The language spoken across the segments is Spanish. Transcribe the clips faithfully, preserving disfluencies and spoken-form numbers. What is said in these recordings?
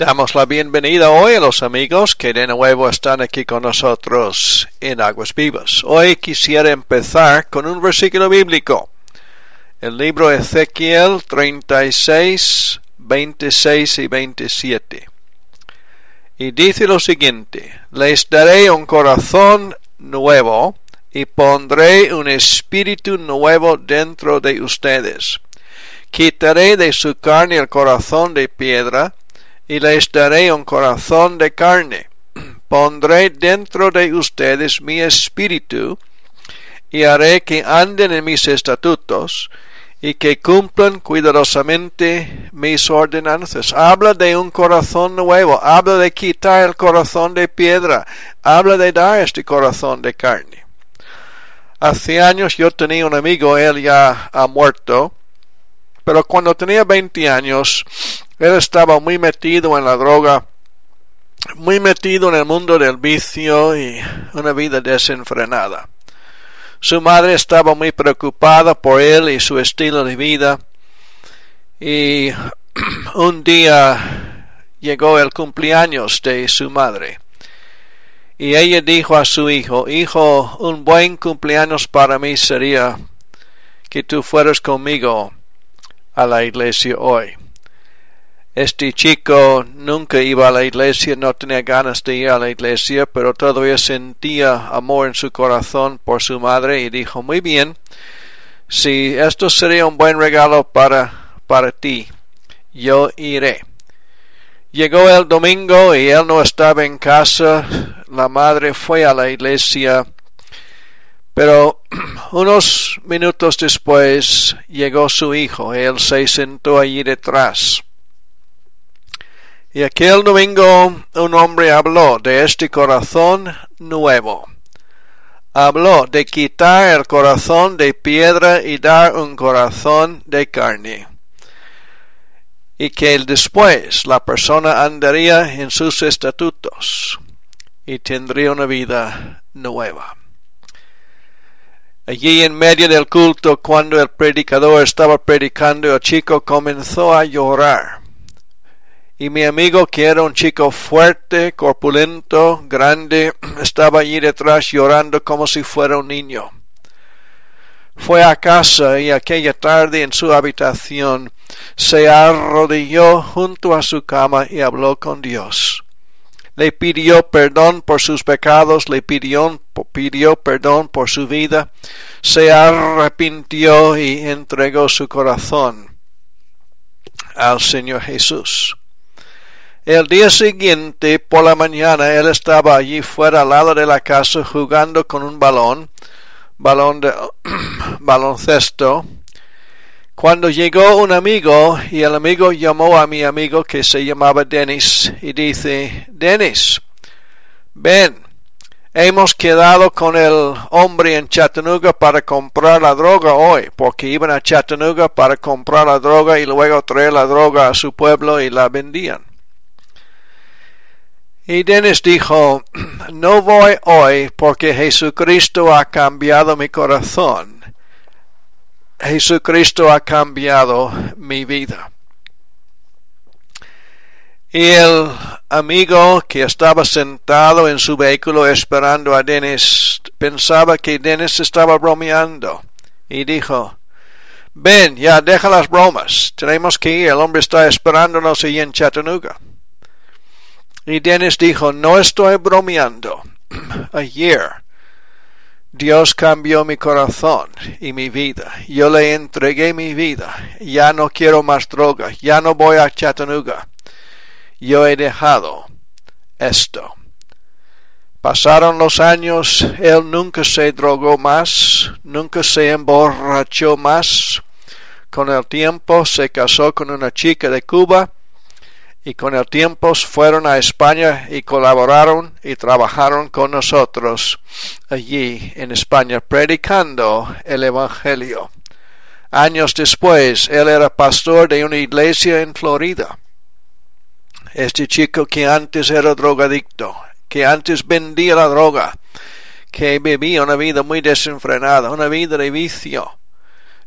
Damos la bienvenida hoy a los amigos que de nuevo están aquí con nosotros en Aguas Vivas. Hoy quisiera empezar con un versículo bíblico. El libro de Ezequiel treinta y seis, veintiséis y veintisiete. Y dice lo siguiente: les daré un corazón nuevo y pondré un espíritu nuevo dentro de ustedes. Quitaré de su carne el corazón de piedra y les daré un corazón de carne. Pondré dentro de ustedes mi espíritu y haré que anden en mis estatutos y que cumplan cuidadosamente mis ordenanzas. Habla de un corazón nuevo, habla de quitar el corazón de piedra, habla de dar este corazón de carne. Hace años yo tenía un amigo, él ya ha muerto, pero cuando tenía veinte años, él estaba muy metido en la droga, muy metido en el mundo del vicio y una vida desenfrenada. Su madre estaba muy preocupada por él y su estilo de vida. Y un día llegó el cumpleaños de su madre. Y ella dijo a su hijo: hijo, un buen cumpleaños para mí sería que tú fueras conmigo a la iglesia hoy. Este chico nunca iba a la iglesia, no tenía ganas de ir a la iglesia, pero todavía sentía amor en su corazón por su madre y dijo: muy bien, si esto sería un buen regalo para, para ti, yo iré. Llegó el domingo y él no estaba en casa, la madre fue a la iglesia, pero unos minutos después llegó su hijo, él se sentó allí detrás. Y aquel domingo un hombre habló de este corazón nuevo. Habló de quitar el corazón de piedra y dar un corazón de carne. Y que después la persona andaría en sus estatutos y tendría una vida nueva. Allí en medio del culto, cuando el predicador estaba predicando, el chico comenzó a llorar. Y mi amigo, que era un chico fuerte, corpulento, grande, estaba allí detrás llorando como si fuera un niño. Fue a casa y aquella tarde en su habitación se arrodilló junto a su cama y habló con Dios. Le pidió perdón por sus pecados, le pidió, pidió perdón por su vida, se arrepintió y entregó su corazón al Señor Jesús. El día siguiente, por la mañana, él estaba allí fuera al lado de la casa jugando con un balón, balón de baloncesto, cuando llegó un amigo y el amigo llamó a mi amigo que se llamaba Dennis y dice: Dennis, ven, hemos quedado con el hombre en Chattanooga para comprar la droga hoy, porque iban a Chattanooga para comprar la droga y luego traer la droga a su pueblo y la vendían. Y Dennis dijo: no voy hoy porque Jesucristo ha cambiado mi corazón. Jesucristo ha cambiado mi vida. Y el amigo que estaba sentado en su vehículo esperando a Dennis pensaba que Dennis estaba bromeando. Y dijo: ven, ya deja las bromas. Tenemos que ir, el hombre está esperándonos allí en Chattanooga. Y Dennis dijo: no estoy bromeando. Ayer Dios cambió mi corazón y mi vida. Yo le entregué mi vida. Ya no quiero más droga. Ya no voy a Chattanooga. Yo he dejado esto. Pasaron los años. Él nunca se drogó más. Nunca se emborrachó más. Con el tiempo se casó con una chica de Cuba. Y con el tiempo fueron a España y colaboraron y trabajaron con nosotros allí en España, predicando el Evangelio. Años después, él era pastor de una iglesia en Florida. Este chico que antes era drogadicto, que antes vendía la droga, que vivía una vida muy desenfrenada, una vida de vicio,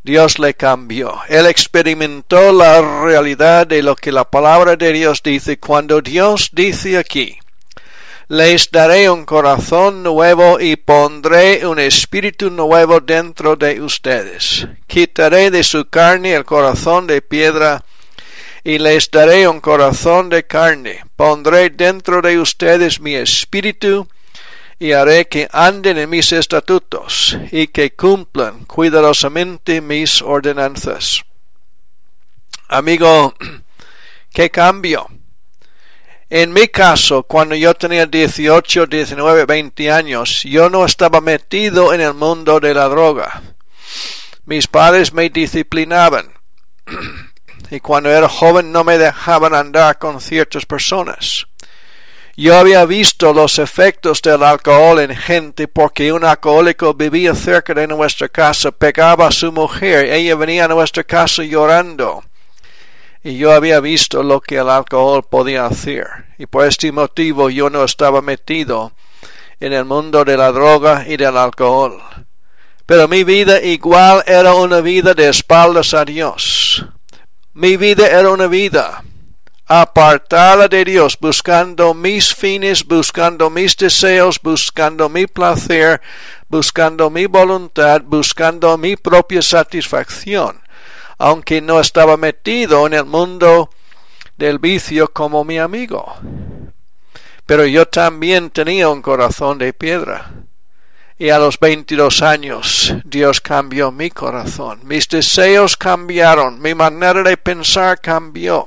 Dios le cambió. Él experimentó la realidad de lo que la palabra de Dios dice cuando Dios dice aquí: les daré un corazón nuevo y pondré un espíritu nuevo dentro de ustedes. Quitaré de su carne el corazón de piedra y les daré un corazón de carne. Pondré dentro de ustedes mi espíritu y haré que anden en mis estatutos y que cumplan cuidadosamente mis ordenanzas. Amigo, ¿qué cambio? En mi caso, cuando yo tenía dieciocho, diecinueve, veinte años, yo no estaba metido en el mundo de la droga. Mis padres me disciplinaban y cuando era joven no me dejaban andar con ciertas personas. Yo había visto los efectos del alcohol en gente porque un alcohólico vivía cerca de nuestra casa, pegaba a su mujer, ella venía a nuestra casa llorando. Y yo había visto lo que el alcohol podía hacer. Y por este motivo yo no estaba metido en el mundo de la droga y del alcohol. Pero mi vida igual era una vida de espaldas a Dios. Mi vida era una vida apartada de Dios, buscando mis fines, buscando mis deseos, buscando mi placer, buscando mi voluntad, buscando mi propia satisfacción, aunque no estaba metido en el mundo del vicio como mi amigo. Pero yo también tenía un corazón de piedra. Y a los veintidós años, Dios cambió mi corazón. Mis deseos cambiaron, mi manera de pensar cambió.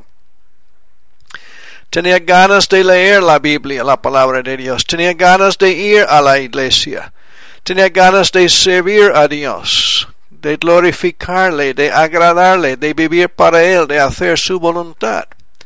Tenía ganas de leer la Biblia, la palabra de Dios. Tenía ganas de ir a la iglesia. Tenía ganas de servir a Dios, de glorificarle, de agradarle, de vivir para Él, de hacer su voluntad.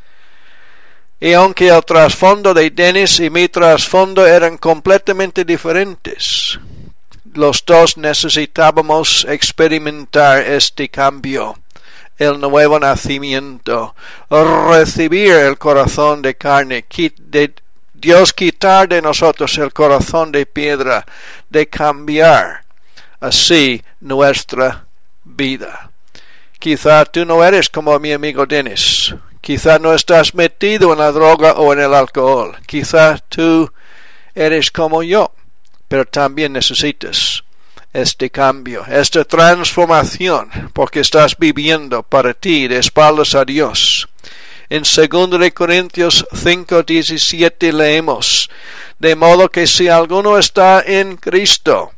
Y aunque el trasfondo de Dennis y mi trasfondo eran completamente diferentes, los dos necesitábamos experimentar este cambio, el nuevo nacimiento, recibir el corazón de carne, de Dios quitar de nosotros el corazón de piedra, de cambiar así nuestra vida. Quizá tú no eres como mi amigo Dennis. Quizá no estás metido en la droga o en el alcohol. Quizá tú eres como yo, pero también necesitas este cambio, esta transformación, porque estás viviendo para ti de espaldas a Dios. En segundo de Corintios cinco diecisiete leemos: de modo que si alguno está en Cristo,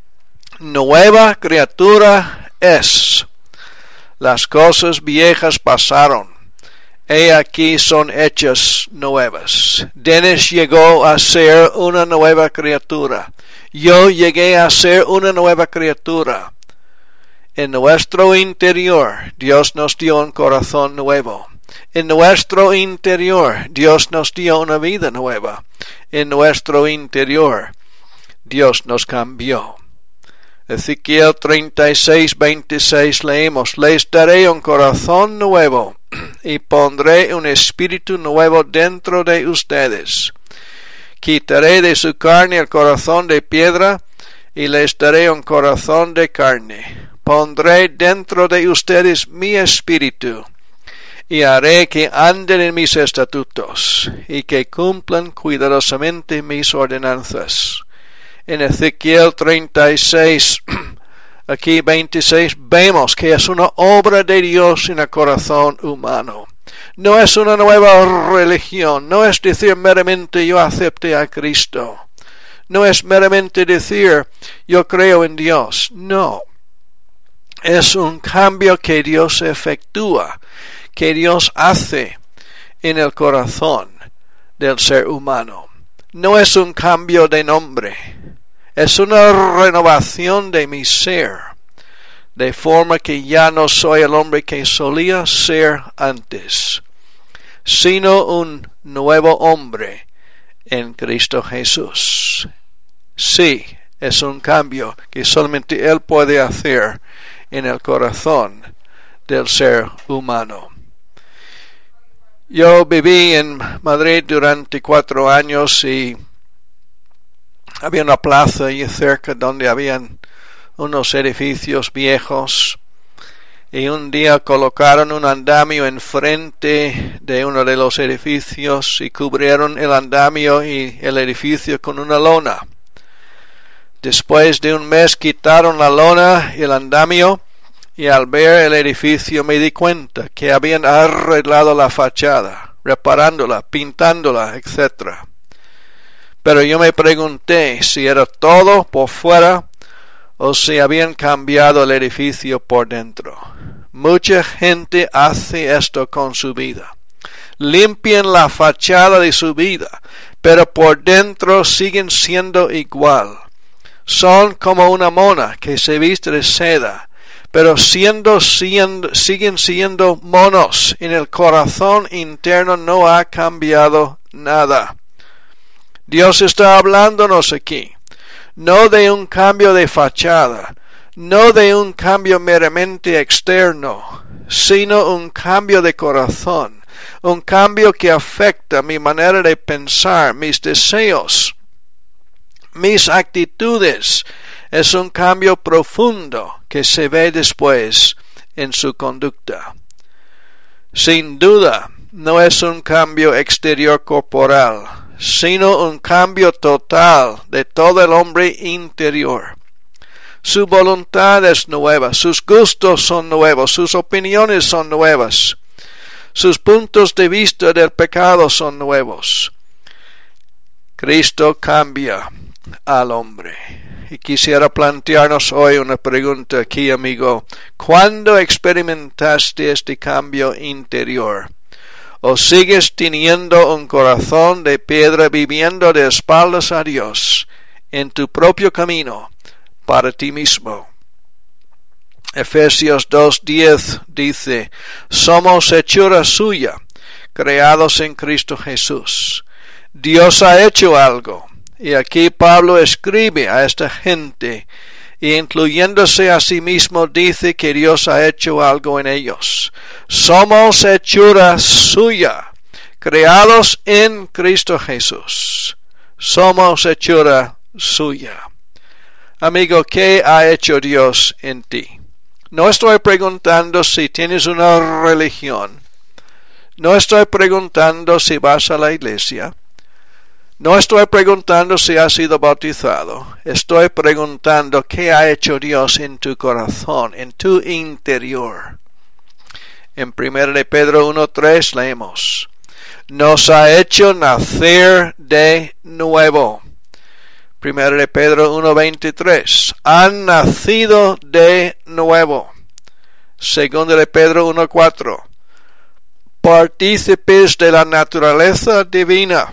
nueva criatura es. Las cosas viejas pasaron, he aquí son hechas nuevas. Dennis llegó a ser una nueva criatura. Yo llegué a ser una nueva criatura. En nuestro interior, Dios nos dio un corazón nuevo. En nuestro interior, Dios nos dio una vida nueva. En nuestro interior, Dios nos cambió. Ezequiel treinta y seis, veintiséis leemos: les daré un corazón nuevo y pondré un espíritu nuevo dentro de ustedes. Quitaré de su carne el corazón de piedra y les daré un corazón de carne. Pondré dentro de ustedes mi espíritu y haré que anden en mis estatutos y que cumplan cuidadosamente mis ordenanzas. En Ezequiel treinta y seis, aquí veintiséis, vemos que es una obra de Dios en el corazón humano. No es una nueva religión, no es decir meramente yo acepté a Cristo. No es meramente decir yo creo en Dios. No. Es un cambio que Dios efectúa, que Dios hace en el corazón del ser humano. No es un cambio de nombre, es una renovación de mi ser, de forma que ya no soy el hombre que solía ser antes, sino un nuevo hombre en Cristo Jesús. Sí, es un cambio que solamente Él puede hacer en el corazón del ser humano. Yo viví en Madrid durante cuatro años y había una plaza allí cerca donde habían unos edificios viejos y un día colocaron un andamio enfrente de uno de los edificios y cubrieron el andamio y el edificio con una lona. Después de un mes quitaron la lona y el andamio, y al ver el edificio me di cuenta que habían arreglado la fachada, reparándola, pintándola, etcétera. Pero yo me pregunté si era todo por fuera o si habían cambiado el edificio por dentro. Mucha gente hace esto con su vida. Limpian la fachada de su vida, pero por dentro siguen siendo igual. Son como una mona que se viste de seda, pero siendo, siendo, siguen siendo monos. En el corazón interno no ha cambiado nada. Dios está hablándonos aquí, no de un cambio de fachada, no de un cambio meramente externo, sino un cambio de corazón, un cambio que afecta mi manera de pensar, mis deseos, mis actitudes. Es un cambio profundo que se ve después en su conducta. Sin duda, no es un cambio exterior corporal, sino un cambio total de todo el hombre interior. Su voluntad es nueva, sus gustos son nuevos, sus opiniones son nuevas, sus puntos de vista del pecado son nuevos. Cristo cambia al hombre. Y quisiera plantearnos hoy una pregunta aquí, amigo. ¿Cuándo experimentaste este cambio interior? ¿O sigues teniendo un corazón de piedra viviendo de espaldas a Dios en tu propio camino para ti mismo? Efesios dos diez dice, somos hechura suya, creados en Cristo Jesús. Dios ha hecho algo. Y aquí Pablo escribe a esta gente, y incluyéndose a sí mismo dice que Dios ha hecho algo en ellos. Somos hechura suya, creados en Cristo Jesús. Somos hechura suya. Amigo, ¿qué ha hecho Dios en ti? No estoy preguntando si tienes una religión. No estoy preguntando si vas a la iglesia. No estoy preguntando si has sido bautizado. Estoy preguntando qué ha hecho Dios en tu corazón, en tu interior. En primera de Pedro uno tres leemos, nos ha hecho nacer de nuevo. Primera de Pedro uno veintitrés, han nacido de nuevo. Segunda de Pedro uno cuatro, partícipes de la naturaleza divina.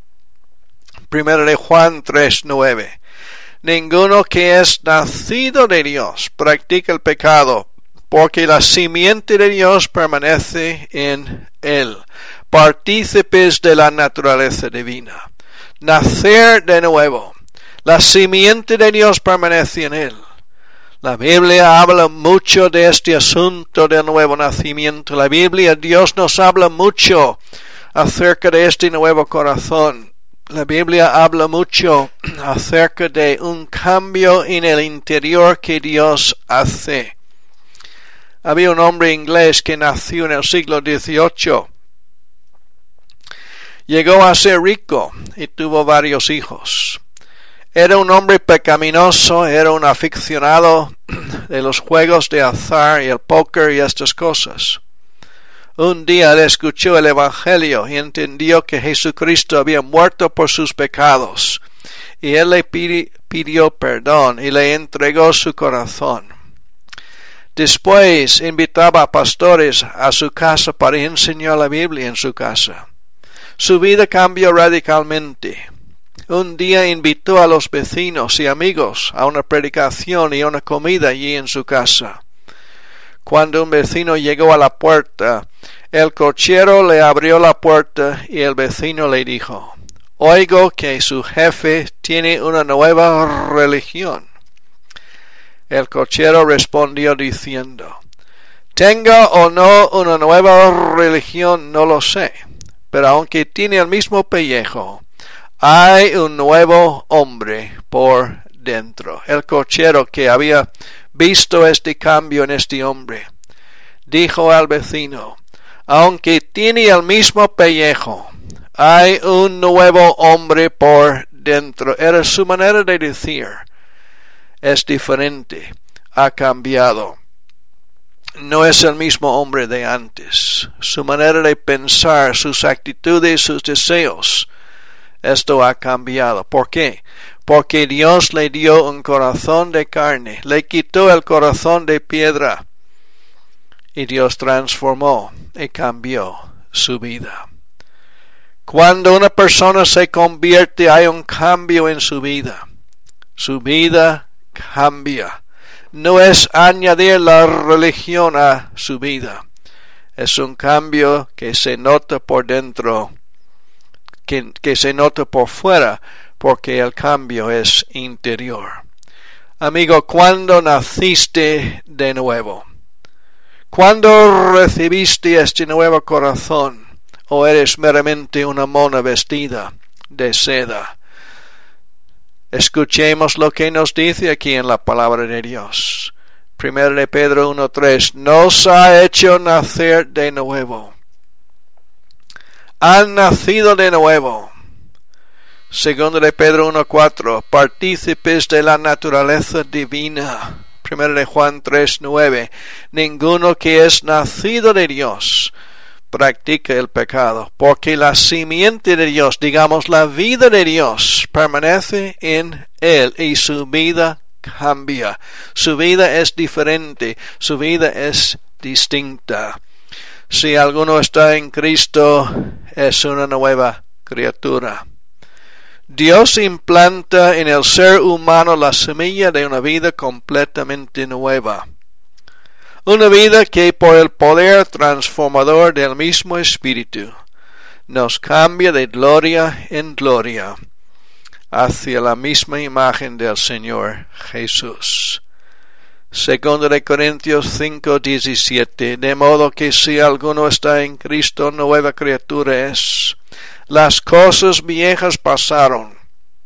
Primera de Juan tres nueve. Ninguno que es nacido de Dios practica el pecado, porque la simiente de Dios permanece en él. Partícipes de la naturaleza divina. Nacer de nuevo. La simiente de Dios permanece en él. La Biblia habla mucho de este asunto del nuevo nacimiento. La Biblia, Dios nos habla mucho acerca de este nuevo corazón. La Biblia habla mucho acerca de un cambio en el interior que Dios hace. Había un hombre inglés que nació en el siglo dieciocho. Llegó a ser rico y tuvo varios hijos. Era un hombre pecaminoso, era un aficionado de los juegos de azar y el póker y estas cosas. Un día él escuchó el Evangelio y entendió que Jesucristo había muerto por sus pecados. Y él le pidió perdón y le entregó su corazón. Después invitaba a pastores a su casa para enseñar la Biblia en su casa. Su vida cambió radicalmente. Un día invitó a los vecinos y amigos a una predicación y una comida allí en su casa. Cuando un vecino llegó a la puerta, el cochero le abrió la puerta y el vecino le dijo, oigo que su jefe tiene una nueva religión. El cochero respondió diciendo, tenga o no una nueva religión no lo sé, pero aunque tiene el mismo pellejo, hay un nuevo hombre por dentro. El cochero, que había visto este cambio en este hombre, dijo al vecino: aunque tiene el mismo pellejo, hay un nuevo hombre por dentro. Era su manera de decir. Es diferente. Ha cambiado. No es el mismo hombre de antes. Su manera de pensar, sus actitudes, sus deseos. Esto ha cambiado. ¿Por qué? Porque Dios le dio un corazón de carne. Le quitó el corazón de piedra. Y Dios transformó y cambió su vida. Cuando una persona se convierte, hay un cambio en su vida. Su vida cambia. No es añadir la religión a su vida. Es un cambio que se nota por dentro, que, que se nota por fuera, porque el cambio es interior. Amigo, ¿cuándo naciste de nuevo? ¿Cuándo recibiste este nuevo corazón? ¿O eres meramente una mona vestida de seda? Escuchemos lo que nos dice aquí en la palabra de Dios. Primero de Pedro uno tres. Nos ha hecho nacer de nuevo. Han nacido de nuevo. Segundo de Pedro uno cuatro. Partícipes de la naturaleza divina. Primero de Juan tres nueve. Ninguno que es nacido de Dios practica el pecado, porque la simiente de Dios, digamos la vida de Dios, permanece en él y su vida cambia. Su vida es diferente, su vida es distinta. Si alguno está en Cristo, es una nueva criatura. Dios implanta en el ser humano la semilla de una vida completamente nueva. Una vida que por el poder transformador del mismo Espíritu nos cambia de gloria en gloria hacia la misma imagen del Señor Jesús. Segundo de Corintios cinco diecisiete. De modo que si alguno está en Cristo, nueva criatura es. Las cosas viejas pasaron.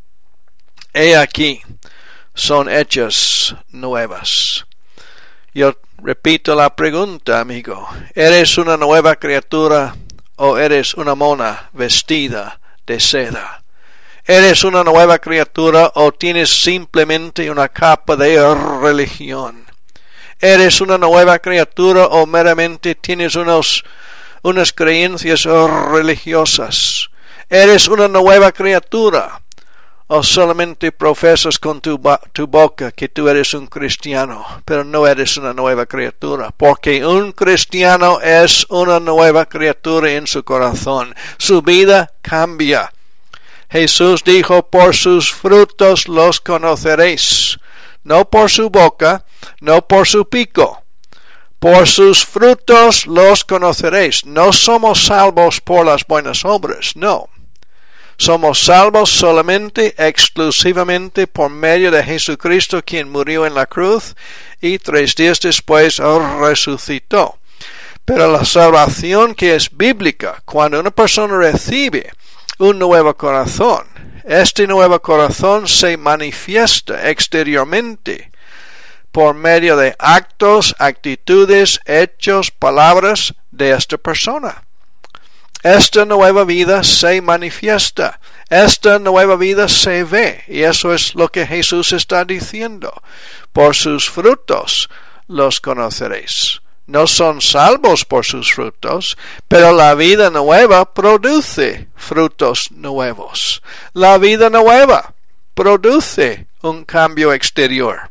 He aquí, son hechas nuevas. Yo repito la pregunta, amigo. ¿Eres una nueva criatura o eres una mona vestida de seda? ¿Eres una nueva criatura o tienes simplemente una capa de religión? ¿Eres una nueva criatura o meramente tienes unos, unas creencias religiosas? ¿Eres una nueva criatura o solamente profesas con tu, tu boca que tú eres un cristiano, pero no eres una nueva criatura? Porque un cristiano es una nueva criatura en su corazón. Su vida cambia. Jesús dijo, por sus frutos los conoceréis. No por su boca, no por su pico. Por sus frutos los conoceréis. No somos salvos por las buenas obras, no. Somos salvos solamente, exclusivamente por medio de Jesucristo, quien murió en la cruz y tres días después resucitó. Pero la salvación que es bíblica, cuando una persona recibe un nuevo corazón, este nuevo corazón se manifiesta exteriormente por medio de actos, actitudes, hechos, palabras de esta persona. Esta nueva vida se manifiesta. Esta nueva vida se ve. Y eso es lo que Jesús está diciendo. Por sus frutos los conoceréis. No son salvos por sus frutos, pero la vida nueva produce frutos nuevos. La vida nueva produce un cambio exterior.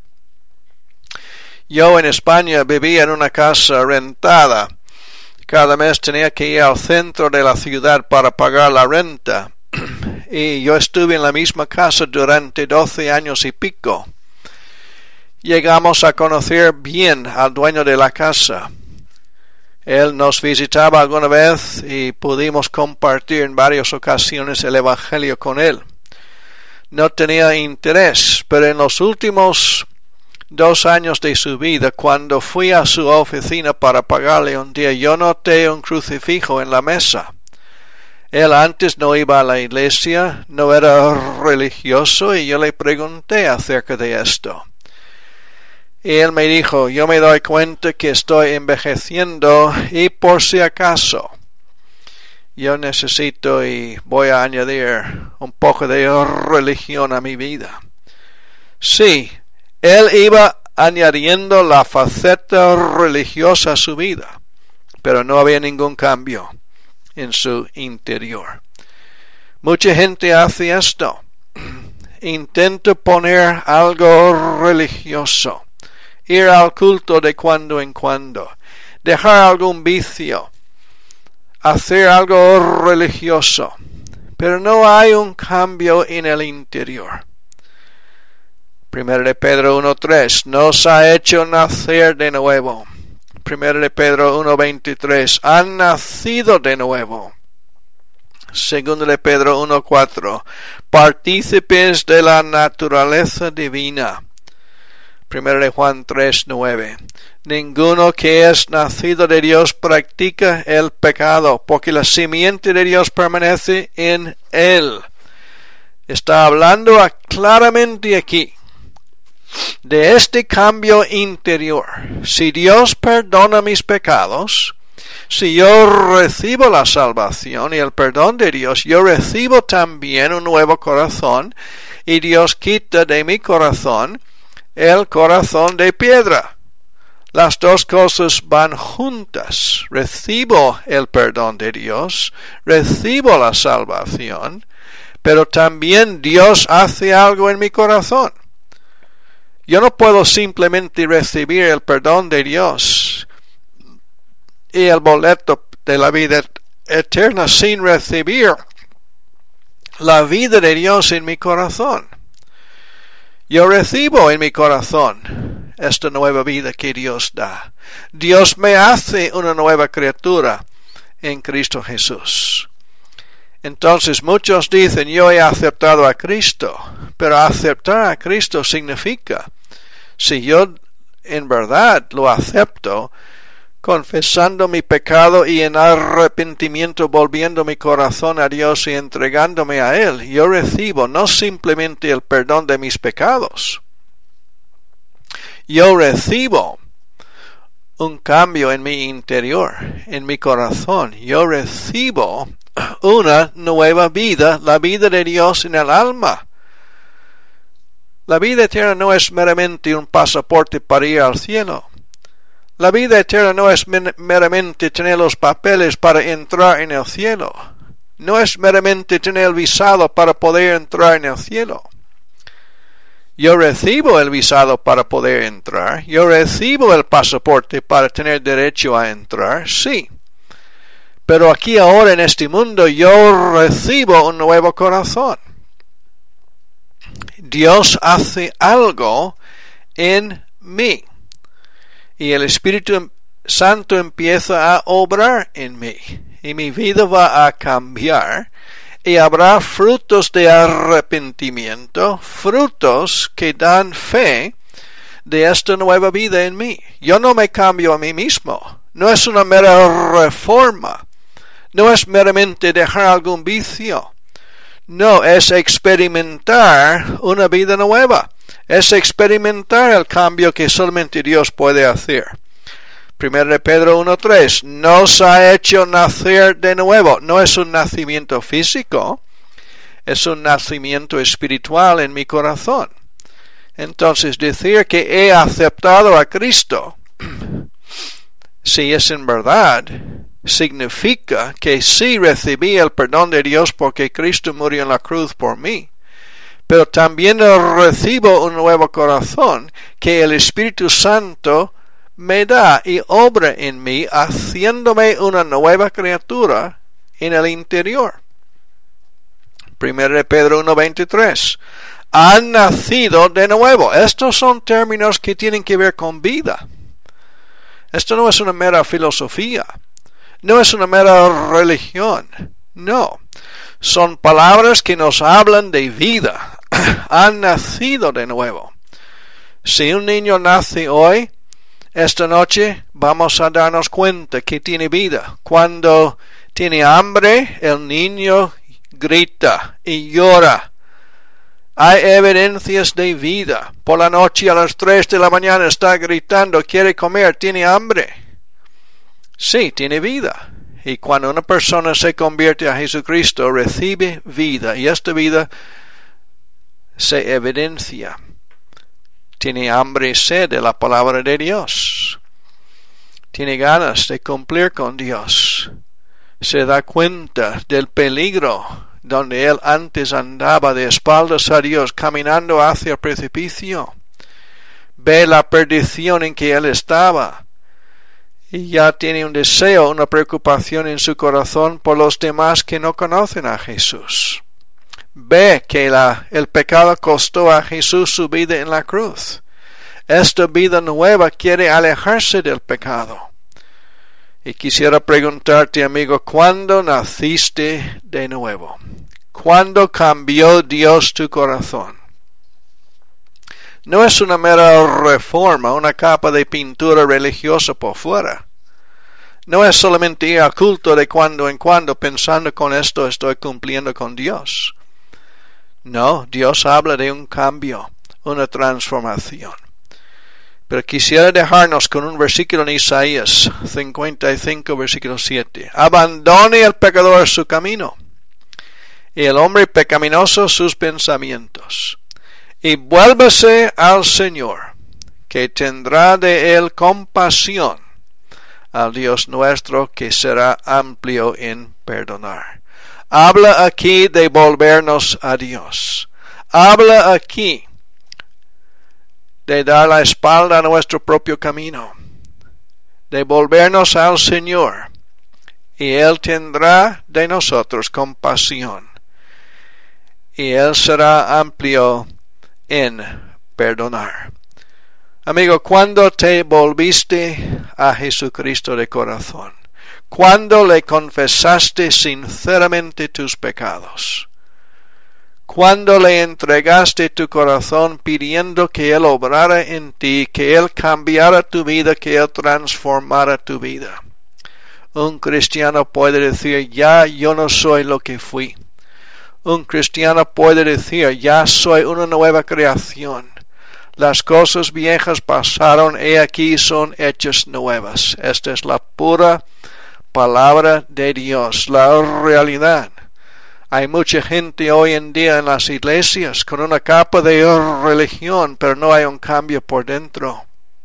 Yo en España vivía en una casa rentada. Cada mes tenía que ir al centro de la ciudad para pagar la renta. Y yo estuve en la misma casa durante doce años y pico. Llegamos a conocer bien al dueño de la casa. Él nos visitaba alguna vez y pudimos compartir en varias ocasiones el Evangelio con él. No tenía interés, pero en los últimos dos años de su vida, cuando fui a su oficina para pagarle un día, yo noté un crucifijo en la mesa. Él antes no iba a la iglesia, no era religioso, y yo le pregunté acerca de esto. Y él me dijo, yo me doy cuenta que estoy envejeciendo y por si acaso yo necesito y voy a añadir un poco de religión a mi vida. Sí, él iba añadiendo la faceta religiosa a su vida, pero no había ningún cambio en su interior. Mucha gente hace esto. Intenta poner algo religioso, ir al culto de cuando en cuando, dejar algún vicio, hacer algo religioso, pero no hay un cambio en el interior. Primero de Pedro uno tres, nos ha hecho nacer de nuevo. Primero de Pedro uno veintitrés, han nacido de nuevo. Segundo de Pedro uno cuatro, partícipes de la naturaleza divina. Primero de Juan tres nueve, ninguno que es nacido de Dios practica el pecado, porque la simiente de Dios permanece en él. Está hablando claramente aquí de este cambio interior. Si Dios perdona mis pecados, si yo recibo la salvación y el perdón de Dios, yo recibo también un nuevo corazón, y Dios quita de mi corazón el corazón de piedra. Las dos cosas van juntas. Recibo el perdón de Dios, recibo la salvación, pero también Dios hace algo en mi corazón. Yo no puedo simplemente recibir el perdón de Dios y el boleto de la vida eterna sin recibir la vida de Dios en mi corazón. Yo recibo en mi corazón esta nueva vida que Dios da. Dios me hace una nueva criatura en Cristo Jesús. Entonces muchos dicen, yo he aceptado a Cristo, pero aceptar a Cristo significa, si yo en verdad lo acepto, confesando mi pecado y en arrepentimiento volviendo mi corazón a Dios y entregándome a Él, yo recibo no simplemente el perdón de mis pecados, yo recibo un cambio en mi interior, en mi corazón. Yo recibo una nueva vida, la vida de Dios en el alma. La vida eterna no es meramente un pasaporte para ir al cielo. La vida eterna no es meramente tener los papeles para entrar en el cielo. No es meramente tener el visado para poder entrar en el cielo. Yo recibo el visado para poder entrar. Yo recibo el pasaporte para tener derecho a entrar, sí. Pero aquí ahora en este mundo yo recibo un nuevo corazón. Dios hace algo en mí. Y el Espíritu Santo empieza a obrar en mí. Y mi vida va a cambiar. Y habrá frutos de arrepentimiento, frutos que dan fe de esta nueva vida en mí. Yo no me cambio a mí mismo. No es una mera reforma. No es meramente dejar algún vicio. No, es experimentar una vida nueva. Es experimentar el cambio que solamente Dios puede hacer. Primero de Pedro uno tres, nos ha hecho nacer de nuevo. No es un nacimiento físico, es un nacimiento espiritual en mi corazón. Entonces decir que he aceptado a Cristo, si es en verdad, significa que sí recibí el perdón de Dios porque Cristo murió en la cruz por mí. Pero también recibo un nuevo corazón que el Espíritu Santo me da y obra en mí, haciéndome una nueva criatura en el interior. Primero de Pedro uno veintitrés. Han nacido de nuevo. Estos son términos que tienen que ver con vida. Esto no es una mera filosofía. No es una mera religión. No. Son palabras que nos hablan de vida. Han nacido de nuevo. Si un niño nace hoy, esta noche vamos a darnos cuenta que tiene vida. Cuando tiene hambre, el niño grita y llora. Hay evidencias de vida. Por la noche a las tres de la mañana está gritando, quiere comer, tiene hambre. Sí, tiene vida. Y cuando una persona se convierte a Jesucristo, recibe vida. Y esta vida se evidencia. Tiene hambre y sed de la palabra de Dios. Tiene ganas de cumplir con Dios. Se da cuenta del peligro donde él antes andaba de espaldas a Dios, caminando hacia el precipicio. Ve la perdición en que él estaba. Y ya tiene un deseo, una preocupación en su corazón por los demás que no conocen a Jesús. Ve que la, el pecado costó a Jesús su vida en la cruz. Esta vida nueva quiere alejarse del pecado. Y quisiera preguntarte, amigo, ¿cuándo naciste de nuevo? ¿Cuándo cambió Dios tu corazón? No es una mera reforma, una capa de pintura religiosa por fuera. No es solamente ir al culto de cuando en cuando pensando con esto estoy cumpliendo con Dios. No, Dios habla de un cambio, una transformación. Pero quisiera dejarnos con un versículo en Isaías cincuenta y cinco, versículo siete. Abandone el pecador su camino, y el hombre pecaminoso sus pensamientos, y vuélvase al Señor, que tendrá de él compasión, al Dios nuestro, que será amplio en perdonar. Habla aquí de volvernos a Dios. Habla aquí de dar la espalda a nuestro propio camino, de volvernos al Señor, y Él tendrá de nosotros compasión, y Él será amplio en perdonar. Amigo, ¿cuándo te volviste a Jesucristo de corazón? ¿Cuándo le confesaste sinceramente tus pecados? Cuando le entregaste tu corazón pidiendo que Él obrara en ti, que Él cambiara tu vida, que Él transformara tu vida. Un cristiano puede decir, ya yo no soy lo que fui. Un cristiano puede decir, ya soy una nueva creación. Las cosas viejas pasaron, he aquí son hechas nuevas. Esta es la pura palabra de Dios, la realidad. Hay mucha gente hoy en día en las iglesias con una capa de religión, pero no hay un cambio por dentro.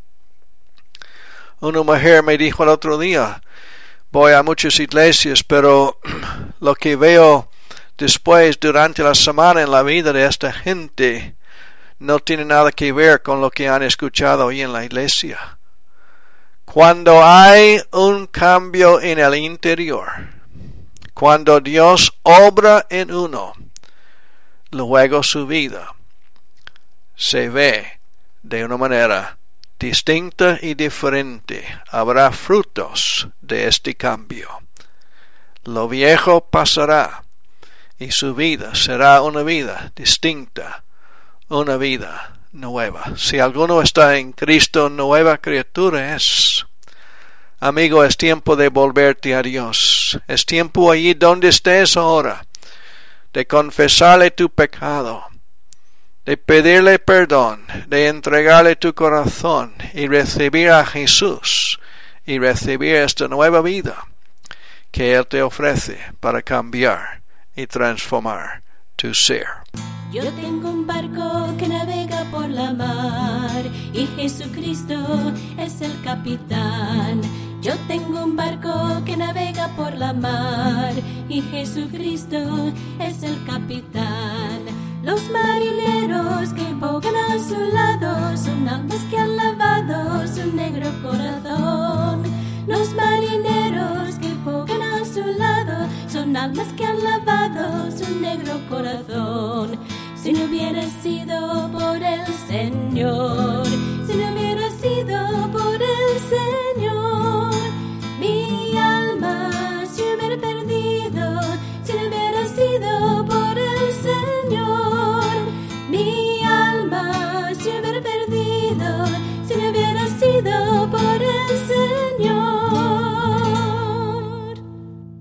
Una mujer me dijo el otro día, voy a muchas iglesias, pero lo que veo después durante la semana en la vida de esta gente no tiene nada que ver con lo que han escuchado hoy en la iglesia. Cuando hay un cambio en el interior, cuando Dios obra en uno, luego su vida se ve de una manera distinta y diferente. Habrá frutos de este cambio. Lo viejo pasará y su vida será una vida distinta, una vida nueva. Si alguno está en Cristo, nueva criatura es. Amigo, es tiempo de volverte a Dios. Es tiempo allí donde estés ahora, de confesarle tu pecado, de pedirle perdón, de entregarle tu corazón y recibir a Jesús y recibir esta nueva vida que Él te ofrece para cambiar y transformar tu ser. Yo tengo un barco que navega por la mar y Jesucristo es el capitán. Yo tengo un barco que navega por la mar y Jesucristo es el capitán. Los marineros que bogan a su lado son almas que han lavado su negro corazón. Los marineros que bogan a su lado son almas que han lavado su negro corazón. Si no hubiera sido por el Señor